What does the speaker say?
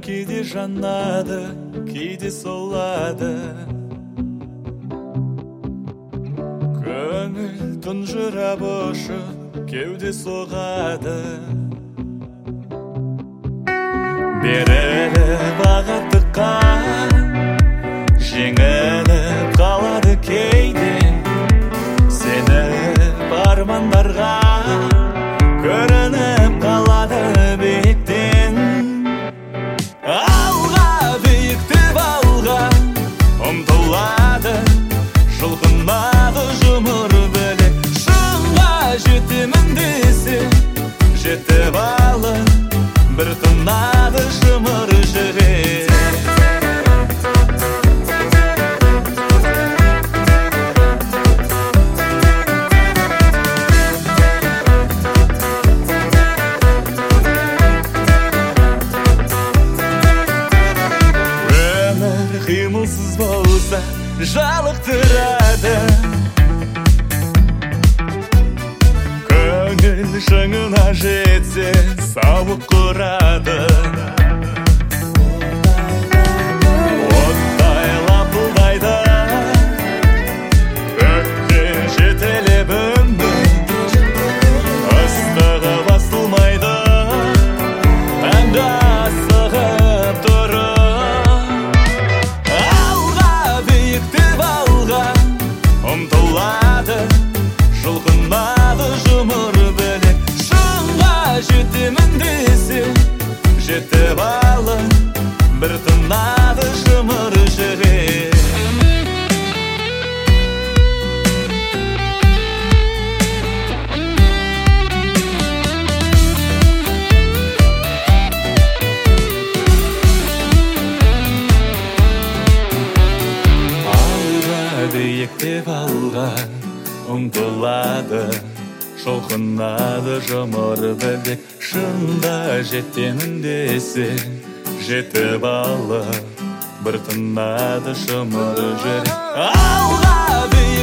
кейде жанады, кейде солады. Көңіл тұнжырап ұшып, кеуде соғады. Беріліп ағаттыққа, жеңіліп қалады кейде. Сеніп армандарға, көрініп қалады биіктен. Алға, биіктеп алға ұмтылады, жұлқынады жұмыр білек. Шыңға жетемін десе, жетіп алып, бір тынады жұмыр жүрек. Өмір қимылсыз болса, жалықтырады. Көңіл шыңына жетсе, сауық құрады. Оттай лапылдайды, өткен жетелеп өмір. Ыстығы басылмайды, әнді асығып тұрып. Алға, биіктеп алға ұмтылады, жұлқынады жұмыр білек. Шыңға жетемін десе, жетіп алып, бір тынады жұмыр жүрек. Алға, биіктеп алға ұмтылады, жұлқынады жұмыр білек. Шыңға жетемін десе, жетіп алып, бір тынады жұмыр жүрек. Алға, биіктеп